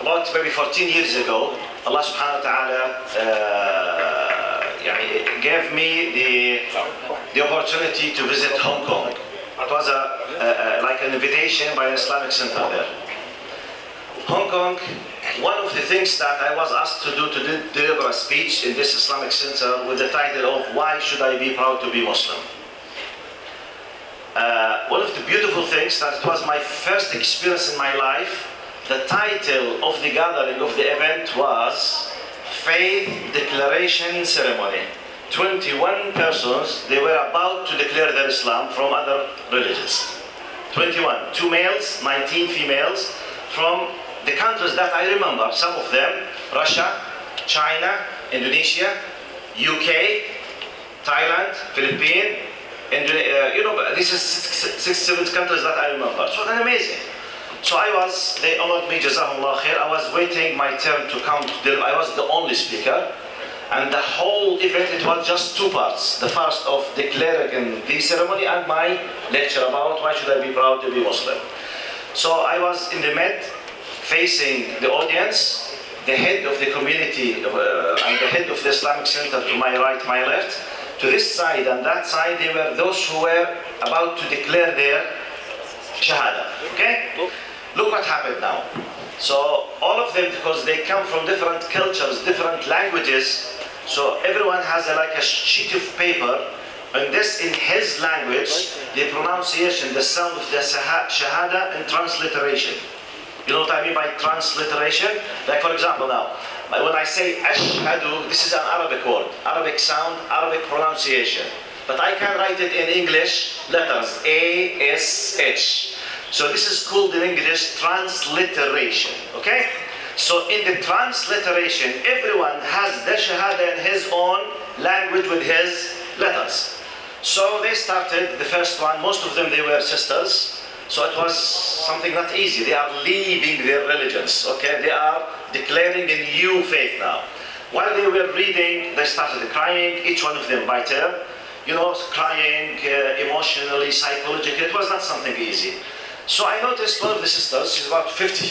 about maybe 14 years ago, Allah subhanahu wa ta'ala gave me the opportunity to visit Hong Kong. It was like an invitation by an Islamic center there. Hong Kong, one of the things that I was asked to do to deliver a speech in this Islamic center with the title of "Why Should I Be Proud to Be Muslim?" One of the beautiful things that it was my first experience in my life. The title of the gathering of the event was Faith Declaration Ceremony. 21 persons, they were about to declare their Islam from other religions. 21, 2 males, 19 females, from the countries that I remember, some of them, Russia, China, Indonesia, UK, Thailand, Philippines, this is 6-7 countries that I remember. It was amazing. So they honored me, Jazahumullah khair. I was waiting my turn to come to deliver. I was the only speaker. And the whole event, it was just 2 parts. The first of declaring the ceremony and my lecture about why should I be proud to be Muslim. So I was in the mid, facing the audience, the head of the community and the head of the Islamic Center to my right, my left. To this side and that side, they were those who were about to declare their Shahada. Okay? Look what happened now. So all of them, because they come from different cultures, different languages, so everyone has like a sheet of paper, and this in his language, the pronunciation, the sound of the Shahada and transliteration. You know what I mean by transliteration? Like for example now, when I say Ashhadu, this is an Arabic word, Arabic sound, Arabic pronunciation. But I can write it in English letters, A-S-H. So this is called in English transliteration, okay? So in the transliteration, everyone has the Shahada in his own language with his letters. So they started, the first one, most of them, they were sisters. So it was something not easy. They are leaving their religions, okay? They are declaring a new faith now. While they were reading, they started crying, each one of them by turn. Crying emotionally, psychologically. It was not something easy. So I noticed one of the sisters, she's about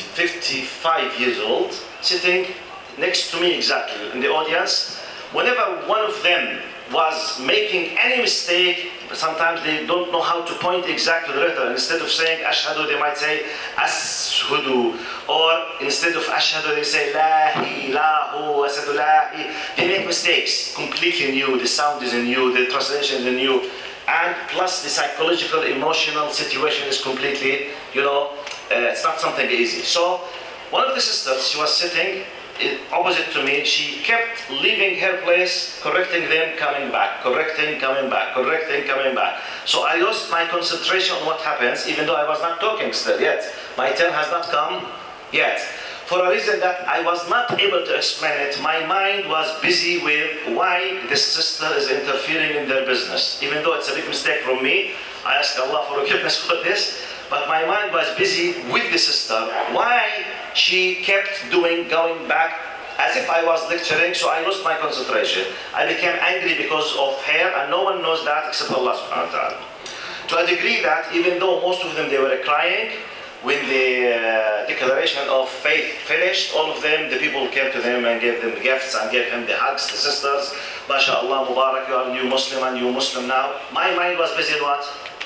55 years old, sitting next to me exactly in the audience. Whenever one of them was making any mistake, sometimes they don't know how to point exactly the letter. Instead of saying Ashhadu, they might say Ashudu. Or instead of Ashhadu, they say Lahi, Lahu, Asadu, Lahi. They make mistakes, completely new. The sound is new, the translation is new. And plus the psychological, emotional situation is completely, it's not something easy. So one of the sisters, she was sitting opposite to me. She kept leaving her place, correcting them, coming back, correcting, coming back, correcting, coming back. So I lost my concentration on what happens, even though I was not talking still yet. My turn has not come yet. For a reason that I was not able to explain it, my mind was busy with why this sister is interfering in their business. Even though it's a big mistake from me, I ask Allah for forgiveness for this, but my mind was busy with the sister, why she kept going back as if I was lecturing, so I lost my concentration. I became angry because of her, and no one knows that except Allah subhanahu wa ta'ala. To a degree that even though most of them, they were crying, when the declaration of faith finished, all of them, the people came to them and gave them gifts and gave him the hugs, the sisters. MashaAllah, Mubarak, you are a new Muslim and you Muslim now. My mind was busy in what?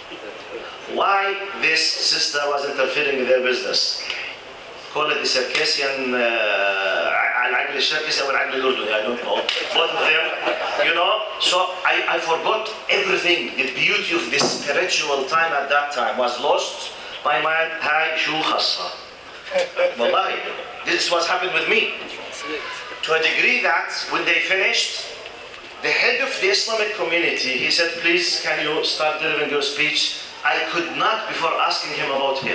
Why this sister was interfering in their business. Call it the Circassian, Al-Aql al-Circassi or Al-Aql al-Urduni, I don't know. Both of them, So I forgot everything. The beauty of this spiritual time at that time was lost. My mind, hi, shu khassa. Wallahi, this was happened with me. To a degree that when they finished, the head of the Islamic community, he said, please, can you start delivering your speech? I could not before asking him about her.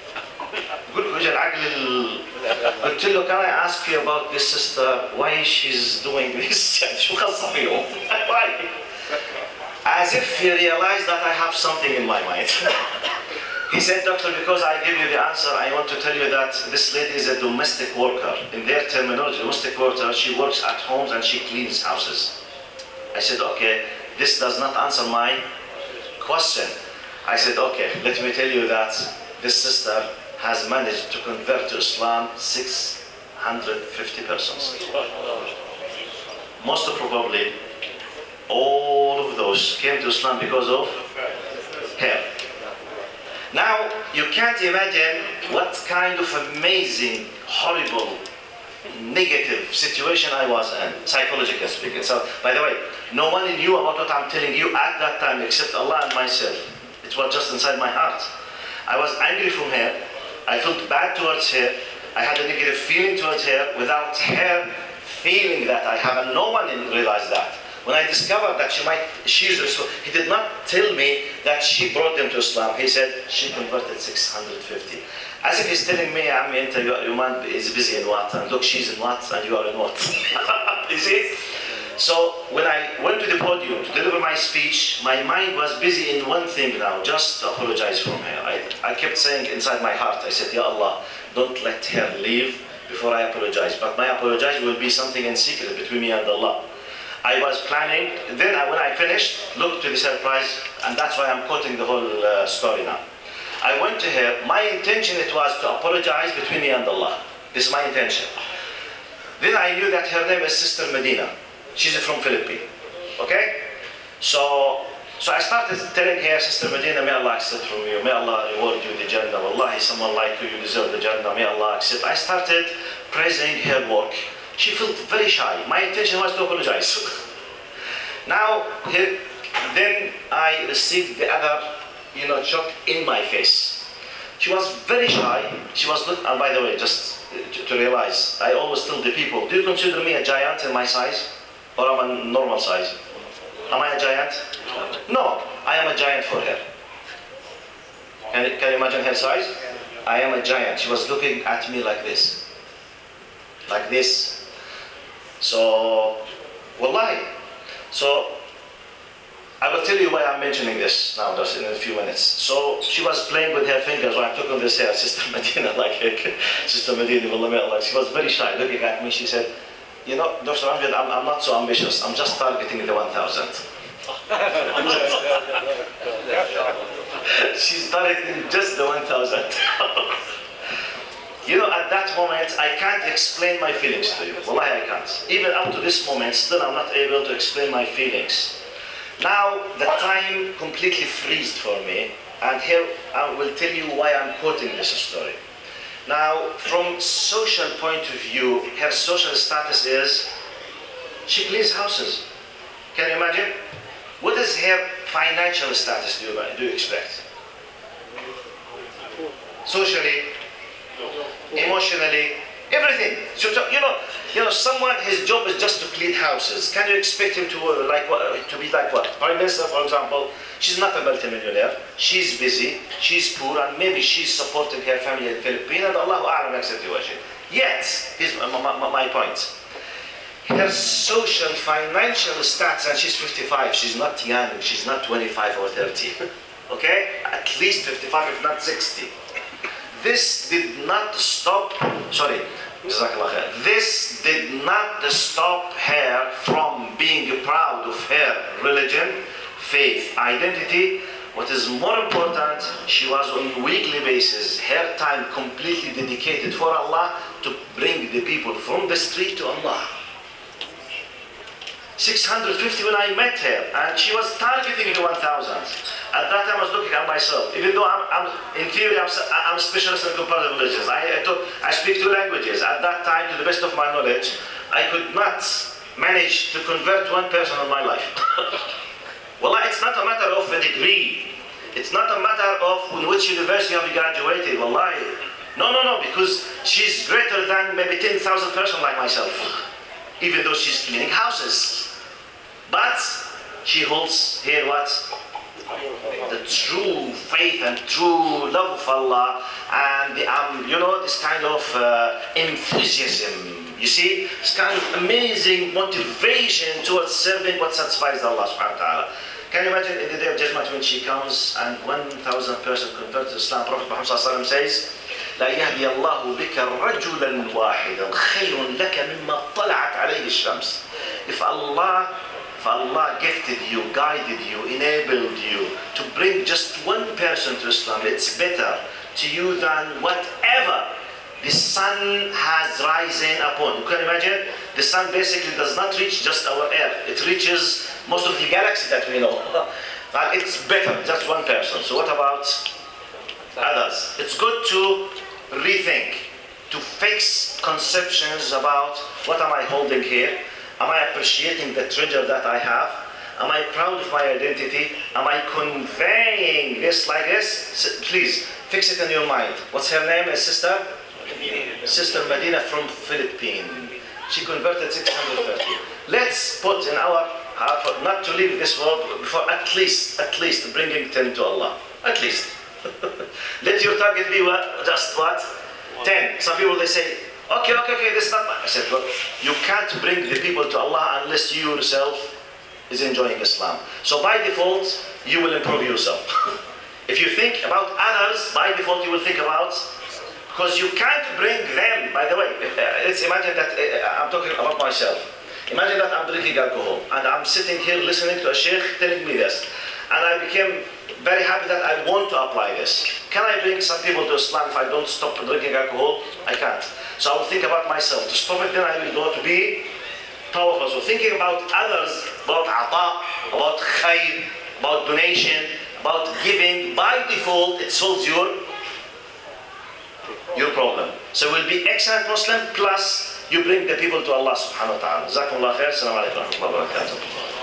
قلت له, can I ask you about this sister, why she's doing this? Why? As if he realized that I have something in my mind. He said, doctor, because I give you the answer, I want to tell you that this lady is a domestic worker. In their terminology, domestic worker, she works at homes and she cleans houses. I said, okay, this does not answer my question. I said, okay, let me tell you that this sister has managed to convert to Islam 6 150 persons. Most probably, all of those came to Islam because of hair. Now, you can't imagine what kind of amazing, horrible, negative situation I was in, psychologically speaking. So, by the way, no one knew about what I'm telling you at that time except Allah and myself. It was just inside my heart. I was angry from her. I felt bad towards her. I had a negative feeling towards her without her feeling that I have, and no one realized that. When I discovered that he did not tell me that she brought them to Islam. He said she converted 650. As if he's telling me, I mean, your man is busy in what? And look, she's in what? And you are in what? You see? So when I went to the podium to deliver my speech, my mind was busy in one thing now, just to apologize from her. I kept saying inside my heart, I said, Ya Allah, don't let her leave before I apologize. But my apologize will be something in secret between me and Allah. I was planning, then when I finished, look to the surprise, and that's why I'm quoting the whole story now. I went to her, my intention it was to apologize between me and Allah. This is my intention. Then I knew that her name is Sister Medina. She's from Philippines, okay? So I started telling her, Sister Medina, may Allah accept from you, may Allah reward you the Jannah, Wallahi, someone like you, you deserve the Jannah, may Allah accept. I started praising her work. She felt very shy. My intention was to apologize. Now, then I received the other, shock in my face. She was very shy. She was not, and by the way, just to realize, I always tell the people, do you consider me a giant in my size? Or am I normal size? Am I a giant? No, I am a giant for her. Can you imagine her size? I am a giant. She was looking at me like this. Like this. So, wallahi. So, I will tell you why I'm mentioning this now, just in a few minutes. So, she was playing with her fingers when I took on this hair, Sister Medina, Sister Medina, wallah, she was very shy, looking at me. She said, Dr. Amjad, I'm not so ambitious. I'm just targeting the 1,000. She's targeting just the 1,000. At that moment, I can't explain my feelings to you. Wallahi, I can't. Even up to this moment, still I'm not able to explain my feelings. Now, the time completely freezed for me, and here I will tell you why I'm quoting this story. Now, from social point of view, her social status is, she cleans houses. Can you imagine? What is her financial status, do you expect? Socially, emotionally, everything. So someone, his job is just to clean houses. Can you expect him to be like what? Prime Minister, for example, she's not a multimillionaire. She's busy, she's poor, and maybe she's supporting her family in the Philippines, and Allahu A'lam next situation. Yet, here's my point. Her social, financial stats, and she's 55, she's not young, she's not 25 or 30. Okay? At least 55, if not 60. This did not stop, this did not stop her from being proud of her religion, faith, identity. What is more important, she was on a weekly basis, her time completely dedicated for Allah to bring the people from the street to Allah. 650 when I met her, and she was targeting the 1,000. At that time I was looking at myself, even though in theory I'm a specialist in comparative religions. I speak 2 languages. At that time, to the best of my knowledge, I could not manage to convert 1 person in my life. Well, it's not a matter of a degree. It's not a matter of in which university have you graduated. Wallahi. No, because she's greater than maybe 10,000 person like myself, even though she's cleaning houses. But she holds here what? The true faith and true love of Allah, and this kind of enthusiasm. You see, this kind of amazing motivation towards serving what satisfies Allah subhanahu wa ta'ala. Can you imagine in the day of judgment when she comes and 1,000 persons convert to Islam? Prophet Muhammad says, لا يهدي الله بك رجلا واحدا خير لك مما طلعت عليه الشمس. If Allah gifted you, guided you, enabled you to bring just 1 person to Islam, it's better to you than whatever the sun has risen upon. You can imagine the sun basically does not reach just our earth. It reaches most of the galaxy that we know. But it's better, just one person. So what about others? It's good to rethink, to fix conceptions about what am I holding here? Am I appreciating the treasure that I have? Am I proud of my identity? Am I conveying this like this? Please, fix it in your mind. What's her name? Sister? Sister Medina from Philippines. She converted 630. Let's put in our heart not to leave this world before at least bringing 10 to Allah. At least. Let your target be what? Just what? 10. Some people they say, okay, this is not my. I said, look, you can't bring the people to Allah unless you yourself is enjoying Islam. So by default, you will improve yourself. If you think about others, by default you will think about, because you can't bring them, by the way, let's imagine that I'm talking about myself. Imagine that I'm drinking alcohol and I'm sitting here listening to a sheikh telling me this. And I became very happy that I want to apply this. Can I bring some people to Islam if I don't stop drinking alcohol? I can't. So I will think about myself. To stop it, then I will go to be powerful. So thinking about others, about ata, about khair, about donation, about giving, by default, it solves your problem. So we'll be excellent Muslim, plus you bring the people to Allah subhanahu wa ta'ala. Jazakumullah khair. Assalamu alaikum wa rahmatullahi wa barakatuh.